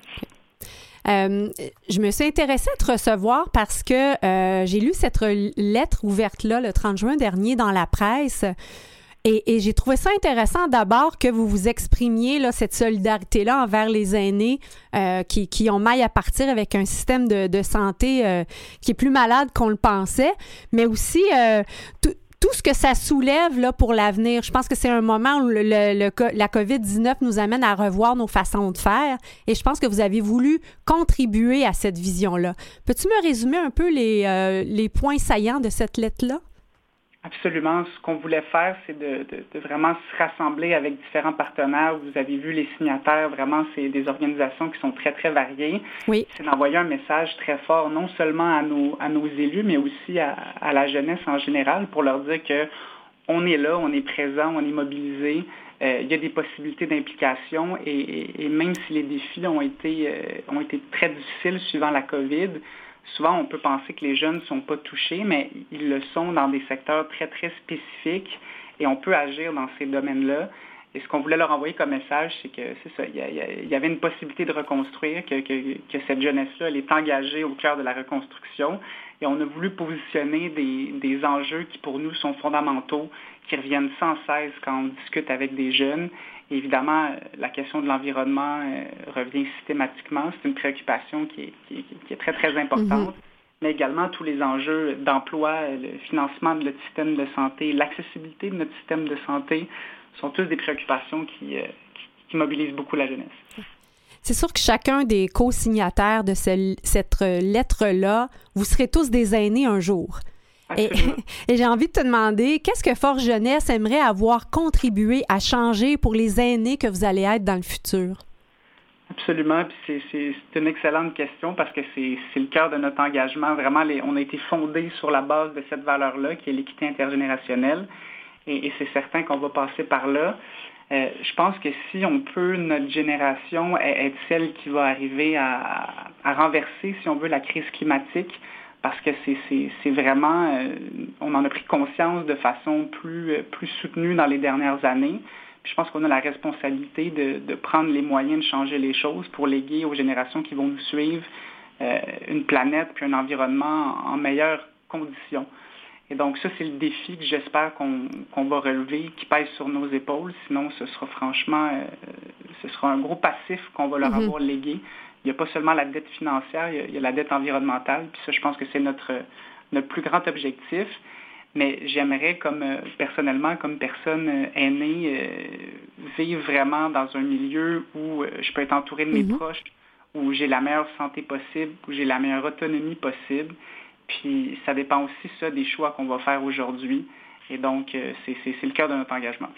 Euh, je me suis intéressée à te recevoir parce que euh, j'ai lu cette lettre ouverte-là le trente juin dernier dans la presse et, et j'ai trouvé ça intéressant d'abord que vous vous exprimiez là, cette solidarité-là envers les aînés euh, qui, qui ont maille à partir avec un système de, de santé euh, qui est plus malade qu'on le pensait, mais aussi euh, tout Tout ce que ça soulève là, pour l'avenir. Je pense que c'est un moment où le, le, le, la covid dix-neuf nous amène à revoir nos façons de faire et je pense que vous avez voulu contribuer à cette vision-là. Peux-tu me résumer un peu les, euh, les points saillants de cette lettre-là? Absolument. Ce qu'on voulait faire, c'est de, de, de vraiment se rassembler avec différents partenaires. Vous avez vu les signataires, vraiment, c'est des organisations qui sont très, très variées. Oui. C'est d'envoyer un message très fort, non seulement à nos, à nos élus, mais aussi à, à la jeunesse en général, pour leur dire qu'on est là, on est présent, on est mobilisé. Euh, il y a des possibilités d'implication et, et, et même si les défis ont été, euh, ont été très difficiles suivant la COVID, souvent, on peut penser que les jeunes ne sont pas touchés, mais ils le sont dans des secteurs très, très spécifiques et on peut agir dans ces domaines-là. Et ce qu'on voulait leur envoyer comme message, c'est que c'est ça, il y, a, il y avait une possibilité de reconstruire, que, que, que cette jeunesse-là, elle est engagée au cœur de la reconstruction. Et on a voulu positionner des, des enjeux qui, pour nous, sont fondamentaux, qui reviennent sans cesse quand on discute avec des jeunes. Et évidemment, la question de l'environnement euh, revient systématiquement. C'est une préoccupation qui est, qui est, qui est très, très importante. Mm-hmm. Mais également tous les enjeux d'emploi, le financement de notre système de santé, l'accessibilité de notre système de santé sont tous des préoccupations qui, euh, qui, qui mobilisent beaucoup la jeunesse. C'est sûr que chacun des co-signataires de ce, cette lettre-là, vous serez tous des aînés un jour. Et, et j'ai envie de te demander, qu'est-ce que Force Jeunesse aimerait avoir contribué à changer pour les aînés que vous allez être dans le futur? Absolument, puis c'est, c'est, c'est une excellente question parce que c'est, c'est le cœur de notre engagement. Vraiment, les, on a été fondé sur la base de cette valeur-là, qui est l'équité intergénérationnelle, et, et c'est certain qu'on va passer par là. Euh, je pense que si on peut, notre génération, être celle qui va arriver à, à renverser, si on veut, la crise climatique, parce que c'est, c'est, c'est vraiment, euh, on en a pris conscience de façon plus, plus soutenue dans les dernières années. Puis je pense qu'on a la responsabilité de, de prendre les moyens de changer les choses pour léguer aux générations qui vont nous suivre euh, une planète puis un environnement en, en meilleures conditions. Et donc ça, c'est le défi que j'espère qu'on, qu'on va relever, qui pèse sur nos épaules. Sinon, ce sera franchement, euh, ce sera un gros passif qu'on va leur mm-hmm. avoir légué. Il n'y a pas seulement la dette financière, il y a, il y a la dette environnementale. Puis ça, je pense que c'est notre, notre plus grand objectif. Mais j'aimerais, comme euh, personnellement, comme personne euh, aînée, euh, vivre vraiment dans un milieu où euh, je peux être entourée de mes mm-hmm. proches, où j'ai la meilleure santé possible, où j'ai la meilleure autonomie possible. Puis ça dépend aussi, ça, des choix qu'on va faire aujourd'hui. Et donc, euh, c'est, c'est, c'est le cœur de notre engagement.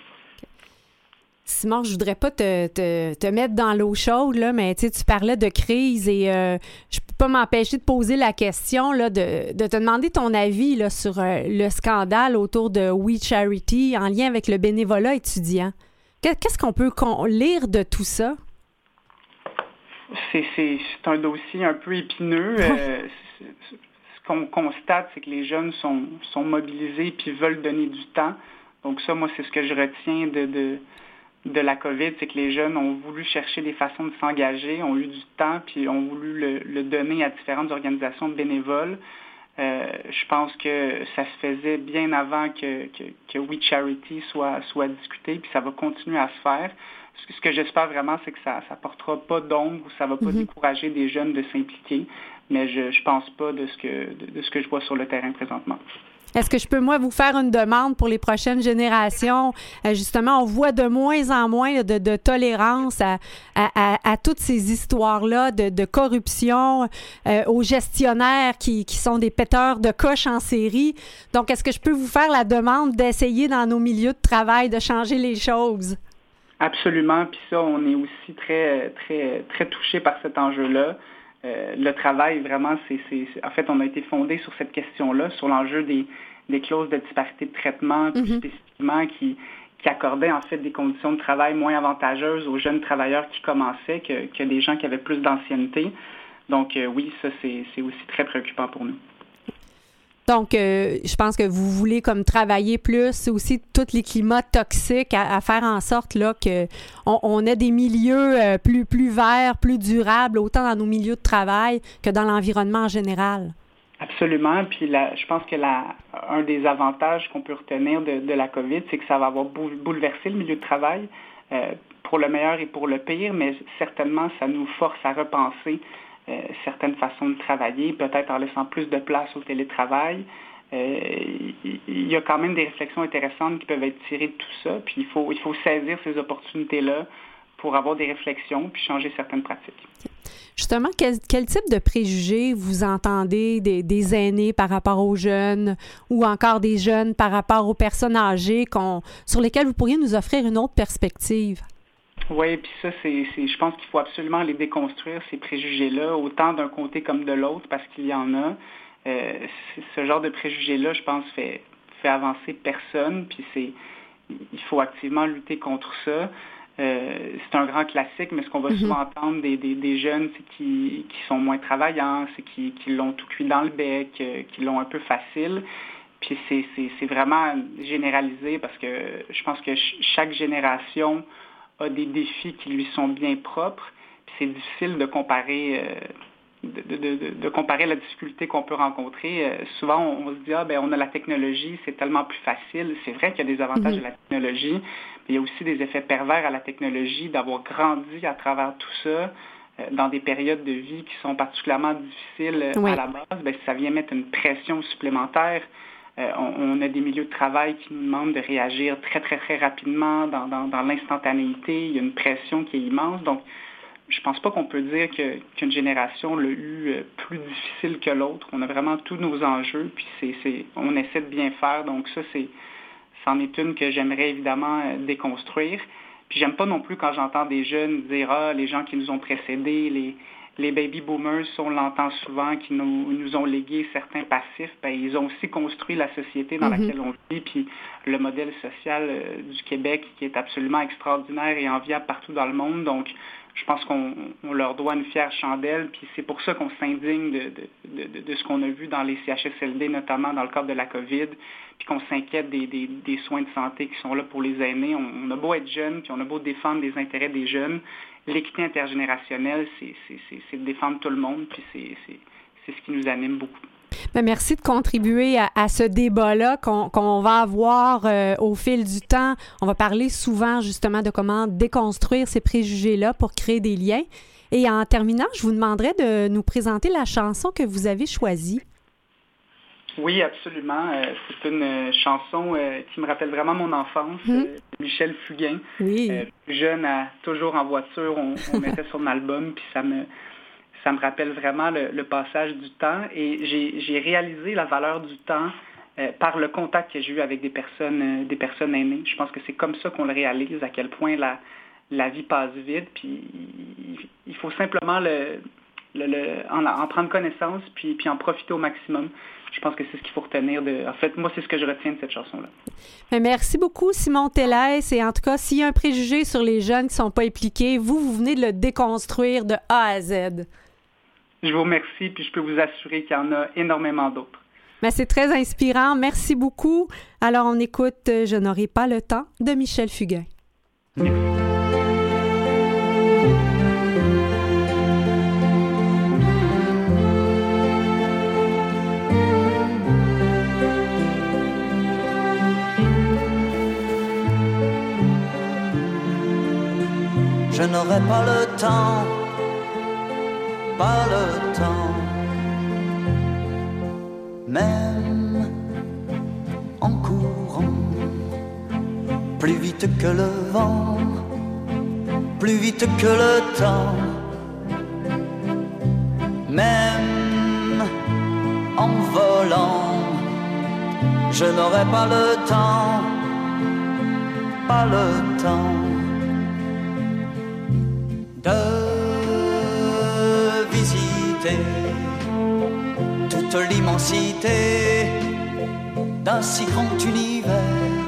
Simon, je voudrais pas te, te, te mettre dans l'eau chaude, là, mais tu parlais de crise et euh, je peux pas m'empêcher de poser la question, là, de, de te demander ton avis là, sur euh, le scandale autour de We Charity en lien avec le bénévolat étudiant. Qu'est-ce qu'on peut con- lire de tout ça? C'est, c'est, c'est un dossier un peu épineux. euh, c'est, c'est, ce qu'on constate, c'est que les jeunes sont, sont mobilisés puis veulent donner du temps. Donc ça, moi, c'est ce que je retiens de... de de la COVID, c'est que les jeunes ont voulu chercher des façons de s'engager, ont eu du temps, puis ont voulu le, le donner à différentes organisations bénévoles. Euh, je pense que ça se faisait bien avant que, que, que We Charity soit, soit discuté, puis ça va continuer à se faire. Ce, ce que j'espère vraiment, c'est que ça ne portera pas d'ombre ou ça ne va pas mm-hmm. décourager des jeunes de s'impliquer, mais je ne pense pas de ce, que, de, de ce que je vois sur le terrain présentement. Est-ce que je peux, moi, vous faire une demande pour les prochaines générations? Euh, justement, on voit de moins en moins de, de tolérance à, à, à, à toutes ces histoires-là de, de corruption, euh, aux gestionnaires qui, qui sont des péteurs de coche en série. Donc, est-ce que je peux vous faire la demande d'essayer dans nos milieux de travail de changer les choses? Absolument. Puis ça, on est aussi très, très, très touchés par cet enjeu-là. Euh, le travail, vraiment, c'est, c'est, c'est... En fait, on a été fondé sur cette question-là, sur l'enjeu des, des clauses de disparité de traitement, plus mm-hmm. spécifiquement, qui, qui accordaient, en fait, des conditions de travail moins avantageuses aux jeunes travailleurs qui commençaient que, que des gens qui avaient plus d'ancienneté. Donc, euh, oui, ça, c'est, c'est aussi très préoccupant pour nous. Donc, euh, je pense que vous voulez comme travailler plus aussi tous les climats toxiques à, à faire en sorte là que on, on ait des milieux euh, plus plus verts, plus durables, autant dans nos milieux de travail que dans l'environnement en général. Absolument. Puis la, je pense que la, un des avantages qu'on peut retenir de, de la COVID, c'est que ça va avoir bouleversé le milieu de travail euh, pour le meilleur et pour le pire, mais certainement ça nous force à repenser Euh, certaines façons de travailler, peut-être en laissant plus de place au télétravail. Euh, il y a quand même des réflexions intéressantes qui peuvent être tirées de tout ça, puis il faut, il faut saisir ces opportunités-là pour avoir des réflexions puis changer certaines pratiques. Justement, quel, quel type de préjugés vous entendez des, des aînés par rapport aux jeunes ou encore des jeunes par rapport aux personnes âgées qu'on, sur lesquelles vous pourriez nous offrir une autre perspective? Oui, puis ça, c'est, c'est, je pense qu'il faut absolument les déconstruire, ces préjugés-là, autant d'un côté comme de l'autre, parce qu'il y en a. Euh, ce genre de préjugés-là, je pense, fait, fait avancer personne, puis c'est, il faut activement lutter contre ça. Euh, c'est un grand classique, mais ce qu'on va mm-hmm. souvent entendre des, des, des jeunes, c'est qui, qui sont moins travaillants, c'est qui, qui l'ont tout cuit dans le bec, euh, qui l'ont un peu facile. Puis c'est, c'est, c'est vraiment généralisé, parce que je pense que ch- chaque génération a des défis qui lui sont bien propres. Puis c'est difficile de comparer, euh, de, de, de, de comparer la difficulté qu'on peut rencontrer. Euh, souvent, on, on se dit, ah, ben on a la technologie, c'est tellement plus facile. C'est vrai qu'il y a des avantages mm-hmm. de la technologie, mais il y a aussi des effets pervers à la technologie, d'avoir grandi à travers tout ça, euh, dans des périodes de vie qui sont particulièrement difficiles euh, oui. à la base. Ben, ça vient mettre une pression supplémentaire. Euh, on, on a des milieux de travail qui nous demandent de réagir très, très, très rapidement dans, dans, dans l'instantanéité. Il y a une pression qui est immense. Donc, je ne pense pas qu'on peut dire que, qu'une génération l'a eu plus difficile que l'autre. On a vraiment tous nos enjeux, puis c'est, c'est, on essaie de bien faire. Donc, ça, c'est, c'en est une que j'aimerais évidemment déconstruire. Puis, j'aime pas non plus quand j'entends des jeunes dire « Ah, les gens qui nous ont précédés, les... » Les baby boomers, on l'entend souvent, qui nous, nous ont légué certains passifs. Ben, ils ont aussi construit la société dans mm-hmm. laquelle on vit, puis le modèle social euh, du Québec qui est absolument extraordinaire et enviable partout dans le monde. Donc, je pense qu'on on leur doit une fière chandelle, puis c'est pour ça qu'on s'indigne de, de, de, de ce qu'on a vu dans les C H S L D, notamment dans le cadre de la COVID, puis qu'on s'inquiète des, des, des soins de santé qui sont là pour les aînés. On, on a beau être jeunes, puis on a beau défendre les intérêts des jeunes. L'équité intergénérationnelle, c'est, c'est, c'est, c'est de défendre tout le monde, puis c'est, c'est, c'est ce qui nous anime beaucoup. Bien, merci de contribuer à, à ce débat-là qu'on, qu'on va avoir euh, au fil du temps. On va parler souvent justement de comment déconstruire ces préjugés-là pour créer des liens. Et en terminant, je vous demanderais de nous présenter la chanson que vous avez choisie. Oui, absolument. Euh, c'est une euh, chanson euh, qui me rappelle vraiment mon enfance. Mmh. Euh, Michel Fugain. Oui. Euh, plus jeune, à, toujours en voiture, on, on mettait son album, puis ça me, ça me rappelle vraiment le, le passage du temps. Et j'ai, j'ai réalisé la valeur du temps euh, par le contact que j'ai eu avec des personnes, euh, des personnes aînées. Je pense que c'est comme ça qu'on le réalise, à quel point la, la vie passe vite. Puis il, il faut simplement le, le, le, en, en prendre connaissance, puis, puis en profiter au maximum. Je pense que c'est ce qu'il faut retenir de... En fait, moi, c'est ce que je retiens de cette chanson-là. Merci beaucoup, Simon Tellès. Et en tout cas, s'il y a un préjugé sur les jeunes qui ne sont pas impliqués, vous, vous venez de le déconstruire de A à Z. Je vous remercie, puis je peux vous assurer qu'il y en a énormément d'autres. Mais c'est très inspirant. Merci beaucoup. Alors, on écoute « Je n'aurai pas le temps » de Michel Fugain. Merci. je n'aurai pas le temps, pas le temps. Même en courant, plus vite que le vent, plus vite que le temps. Même en volant, je n'aurai pas le temps, pas le temps de visiter toute l'immensité d'un si grand univers.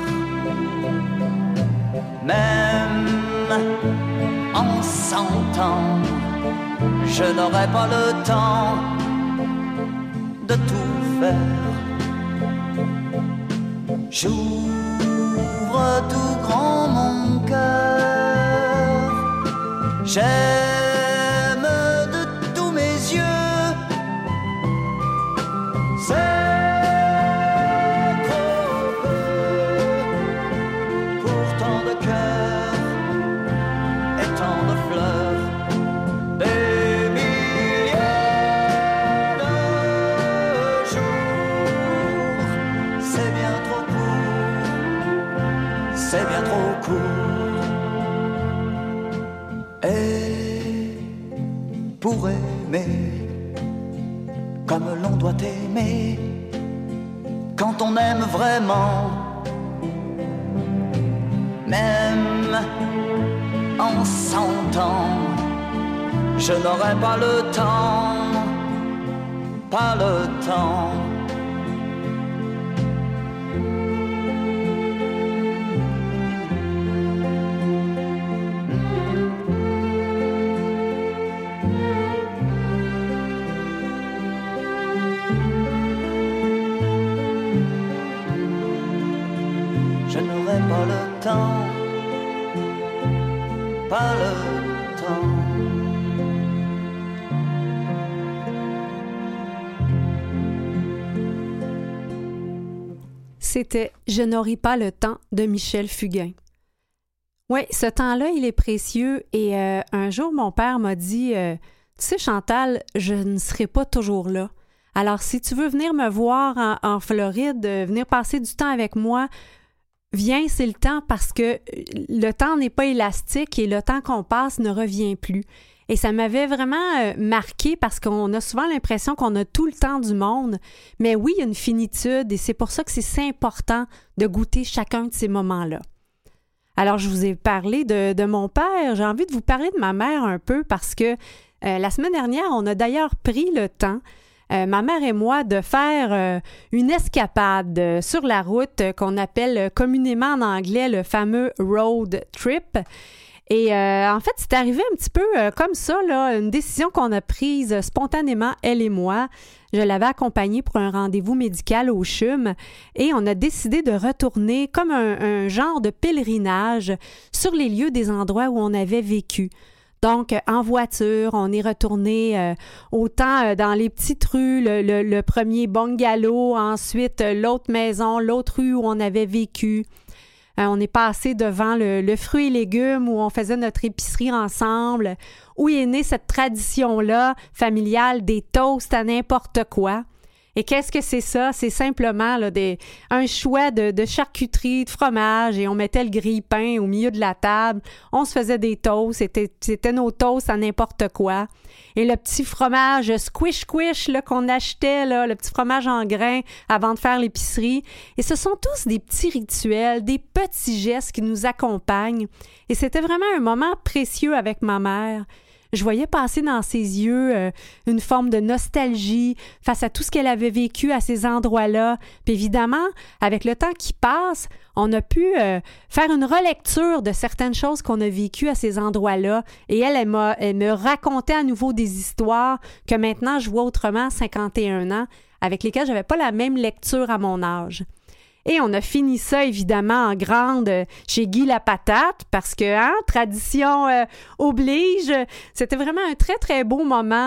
Même en cent ans, je n'aurai pas le temps de tout faire. J'ouvre tout grand mon cœur, j'aime de tous mes yeux. C'est trop peu pour tant de cœurs et tant de fleurs. Des milliers de jours, c'est bien trop court, c'est bien trop court. Et pour aimer comme l'on doit aimer, quand on aime vraiment, même en cent ans, je n'aurai pas le temps, pas le temps. Je n'aurai pas le temps, pas le temps. C'était « Je n'aurai pas le temps » de Michel Fugain. Oui, ce temps-là, il est précieux et euh, un jour, mon père m'a dit euh, « Tu sais, Chantal, je ne serai pas toujours là. Alors, si tu veux venir me voir en, en Floride, euh, venir passer du temps avec moi, viens, c'est le temps parce que le temps n'est pas élastique et le temps qu'on passe ne revient plus. » Et ça m'avait vraiment euh, marqué parce qu'on a souvent l'impression qu'on a tout le temps du monde. Mais oui, il y a une finitude et c'est pour ça que c'est si important de goûter chacun de ces moments-là. Alors, je vous ai parlé de, de mon père. J'ai envie de vous parler de ma mère un peu parce que euh, la semaine dernière, on a d'ailleurs pris le temps, euh, ma mère et moi, de faire euh, une escapade euh, sur la route euh, qu'on appelle communément en anglais le fameux road trip. Et euh, en fait, c'est arrivé un petit peu euh, comme ça, là, une décision qu'on a prise spontanément, elle et moi. Je l'avais accompagnée pour un rendez-vous médical au C H U M et on a décidé de retourner comme un, un genre de pèlerinage sur les lieux des endroits où on avait vécu. Donc, en voiture, on est retourné euh, autant euh, dans les petites rues, le, le, le premier bungalow, ensuite euh, l'autre maison, l'autre rue où on avait vécu. Euh, on est passé devant le, le fruits et légumes où on faisait notre épicerie ensemble, où est née cette tradition-là familiale des toasts à n'importe quoi. Et qu'est-ce que c'est ça? C'est simplement là, des, un choix de, de charcuterie, de fromage, et on mettait le grille-pain au milieu de la table. On se faisait des toasts, c'était, c'était nos toasts à n'importe quoi. Et le petit fromage squish-squish là, qu'on achetait, là, le petit fromage en grains avant de faire l'épicerie. Et ce sont tous des petits rituels, des petits gestes qui nous accompagnent. Et c'était vraiment un moment précieux avec ma mère. Je voyais passer dans ses yeux euh, une forme de nostalgie face à tout ce qu'elle avait vécu à ces endroits-là. Puis évidemment, avec le temps qui passe, on a pu euh, faire une relecture de certaines choses qu'on a vécues à ces endroits-là. Et elle, elle, m'a, elle me racontait à nouveau des histoires que maintenant je vois autrement à cinquante et un ans, avec lesquelles je n'avais pas la même lecture à mon âge. Et on a fini ça, évidemment, en grande chez Guy la Patate parce que, hein, tradition euh, oblige. C'était vraiment un très, très beau moment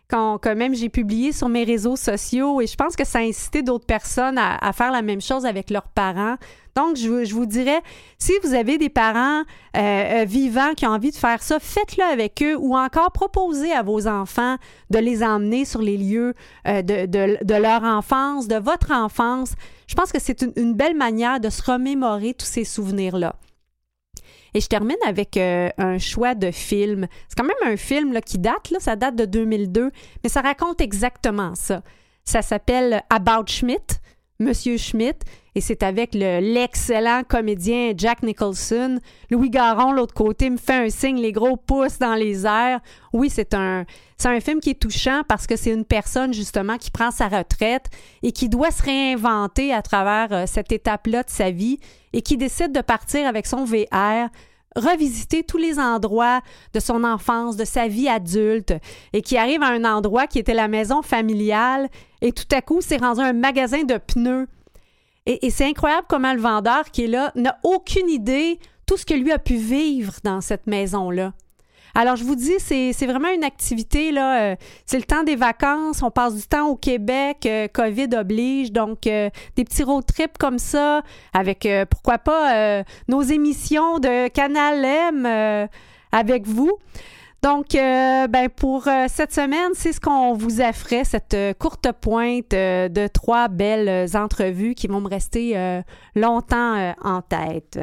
quand, que même j'ai publié sur mes réseaux sociaux et je pense que ça a incité d'autres personnes à, à faire la même chose avec leurs parents. Donc, je, je vous dirais, si vous avez des parents euh, euh, vivants qui ont envie de faire ça, faites-le avec eux ou encore proposez à vos enfants de les emmener sur les lieux euh, de, de, de leur enfance, de votre enfance. Je pense que c'est une, une belle manière de se remémorer tous ces souvenirs-là. Et je termine avec euh, un choix de film. C'est quand même un film là, qui date, là, ça date de deux mille deux, mais ça raconte exactement ça. Ça s'appelle About Schmidt, Monsieur Schmidt, et c'est avec le, l'excellent comédien Jack Nicholson. Louis Garon, l'autre côté, me fait un signe, les gros pouces dans les airs. Oui, c'est un, c'est un film qui est touchant parce que c'est une personne, justement, qui prend sa retraite et qui doit se réinventer à travers euh, cette étape-là de sa vie et qui décide de partir avec son V R, revisiter tous les endroits de son enfance, de sa vie adulte, et qui arrive à un endroit qui était la maison familiale, et tout à coup, c'est rendu un magasin de pneus. Et, et c'est incroyable comment le vendeur qui est là n'a aucune idée tout ce que lui a pu vivre dans cette maison-là. Alors, je vous dis, c'est, c'est vraiment une activité, là, euh, c'est le temps des vacances, on passe du temps au Québec, euh, COVID oblige, donc euh, des petits road trips comme ça, avec, euh, pourquoi pas, euh, nos émissions de Canal M euh, avec vous. Donc, euh, ben pour euh, cette semaine, c'est ce qu'on vous offrait, cette euh, courte pointe euh, de trois belles entrevues qui vont me rester euh, longtemps euh, en tête.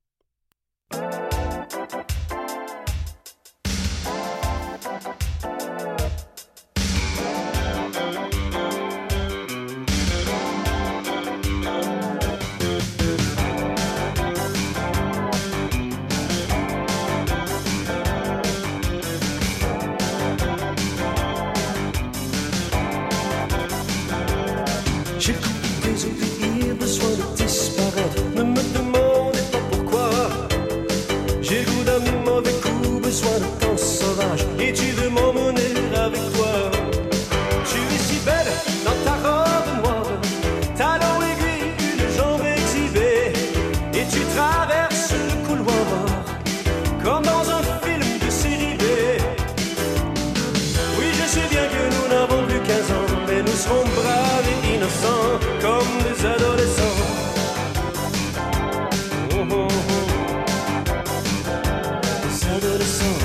J'ai désobéir, besoin de disparaître. Ne me demandez pas pourquoi. J'ai le goût d'un mauvais coup, besoin de temps sauvage. Et tu veux m'emmener avec toi. Tu es si belle dans ta robe noire, talons aiguilles, une jambe exhibée. Et tu traverses le couloir comme dans un film de série B. Oui, je sais bien que nous n'avons plus quinze ans, mais nous serons braves et innocents comme des adolescents. Oh, oh, oh. Des adolescents.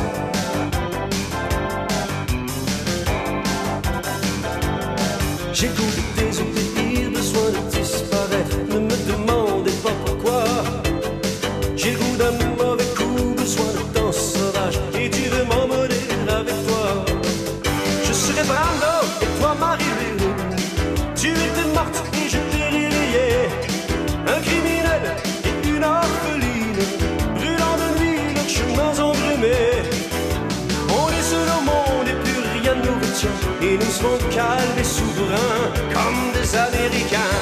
J'ai goût de désobéir, besoin de disparaître. Ne me demandez pas pourquoi. J'ai le goût d'un mauvais coup, besoin de temps sauvage. Et tu veux m'emmener avec toi. Je serai Brando et toi Marie-Lou. Tu étais morte et je t'ai réveillé. Un criminel et une orpheline, brûlant de nuit leurs chemins embrumés. On est seul au monde et plus rien ne nous retient. Et nous serons calmes et souverains comme des Américains.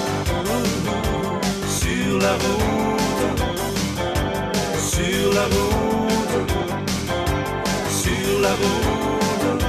Sur la route, sur la route, sur la route.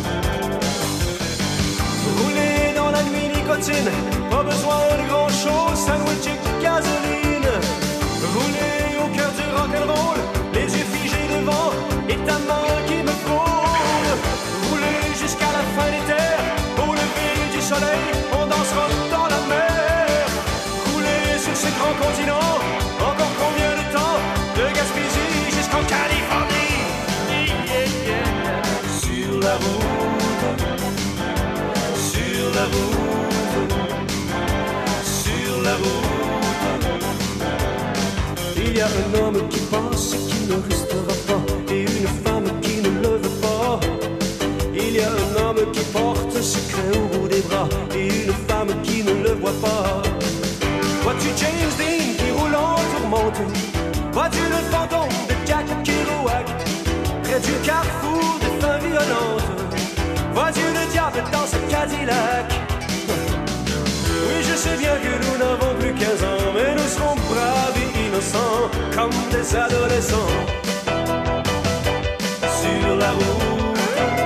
Rouler dans la nuit nicotine, pas besoin de grand chose, sandwich et gasoline. Rouler au cœur du rock'n'roll, les yeux figés devant et ta main qui me frôle. Rouler jusqu'à la fin des terres, au lever du soleil, on dansera dans la mer. Rouler sur ce grand continent, encore combien de temps, de Gaspésie jusqu'en Californie. Yeah, yeah, yeah. Sur la route, sur la route, sur la route. Il y a un homme qui passe et qui ne restera pas, et une femme qui ne le veut pas. Il y a un homme qui porte un secret au bout des bras, et une femme qui ne le voit pas. Vois-tu James Dean qui roule en tourmente? Vois-tu le fantôme de Jack Kerouac près du carrefour des fins violentes? Vois-tu le diable dans ce Cadillac? Oui, je sais bien que nous n'avons plus quinze ans, mais nous serons braves et innocents comme des adolescents. Sur la route,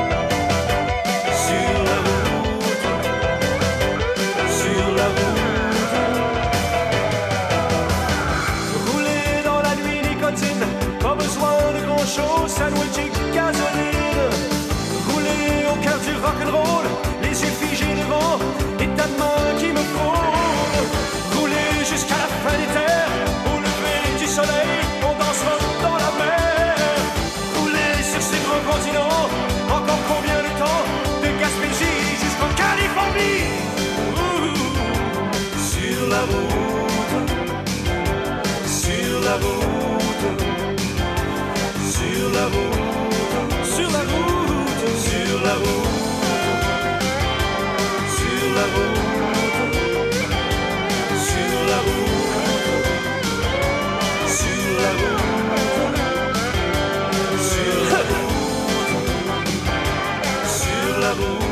sur la route, sur la route. Rouler dans la nuit nicotine, besoin de grand chose, sandwich et gasoline. Rouler au cœur du route, sur la route, sur la route, sur la route, sur la route, sur la route, sur la route, sur la route, sur la route.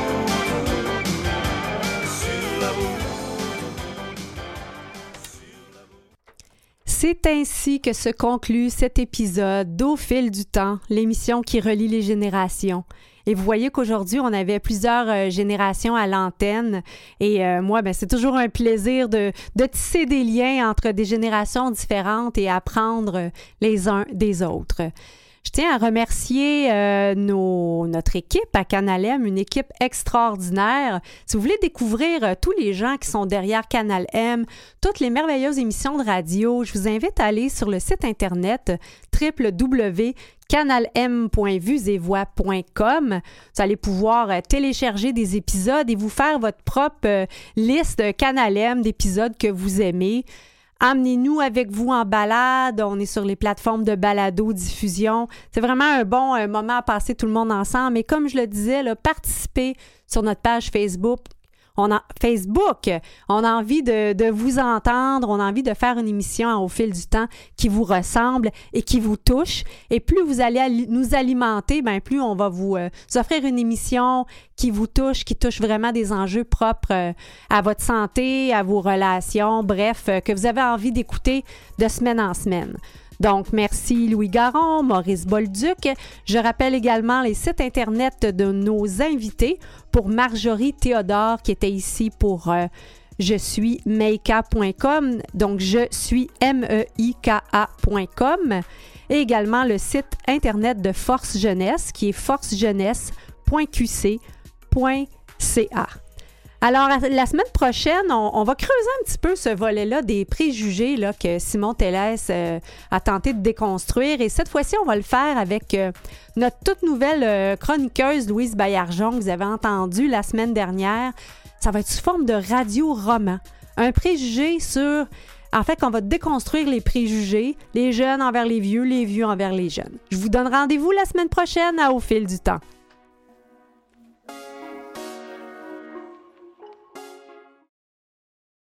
C'est ainsi que se conclut cet épisode d'Au fil du temps, l'émission qui relie les générations. Et vous voyez qu'aujourd'hui, on avait plusieurs euh, générations à l'antenne. Et euh, moi, ben, c'est toujours un plaisir de, de tisser des liens entre des générations différentes et apprendre les uns des autres. Je tiens à remercier euh, nos, notre équipe à Canal M, une équipe extraordinaire. Si vous voulez découvrir euh, tous les gens qui sont derrière Canal M, toutes les merveilleuses émissions de radio, je vous invite à aller sur le site internet w w w point canal m point vues et voix point com. Vous allez pouvoir euh, télécharger des épisodes et vous faire votre propre euh, liste Canal M d'épisodes que vous aimez. Amenez-nous avec vous en balade. On est sur les plateformes de balado-diffusion. C'est vraiment un bon un moment à passer tout le monde ensemble. Et comme je le disais, là, participez sur notre page Facebook. On a, Facebook, on a envie de, de vous entendre, on a envie de faire une émission au fil du temps qui vous ressemble et qui vous touche. Et plus vous allez ali- nous alimenter, ben plus on va vous, euh, vous offrir une émission qui vous touche, qui touche vraiment des enjeux propres euh, à votre santé, à vos relations, bref, euh, que vous avez envie d'écouter de semaine en semaine. Donc, merci Louis Garon, Maurice Bolduc. Je rappelle également les sites Internet de nos invités pour Marjorie Théodore qui était ici pour euh, je suis meika point com, donc je suis M E I K A point com, et également le site Internet de Force Jeunesse qui est force jeunesse point q c point c a. Alors, la semaine prochaine, on, on va creuser un petit peu ce volet-là des préjugés là, que Simon Tellès euh, a tenté de déconstruire. Et cette fois-ci, on va le faire avec euh, notre toute nouvelle euh, chroniqueuse Louise Baillargeon que vous avez entendue la semaine dernière. Ça va être sous forme de radio-roman. Un préjugé sur... En fait, qu'on va déconstruire les préjugés, les jeunes envers les vieux, les vieux envers les jeunes. Je vous donne rendez-vous la semaine prochaine à Au fil du temps.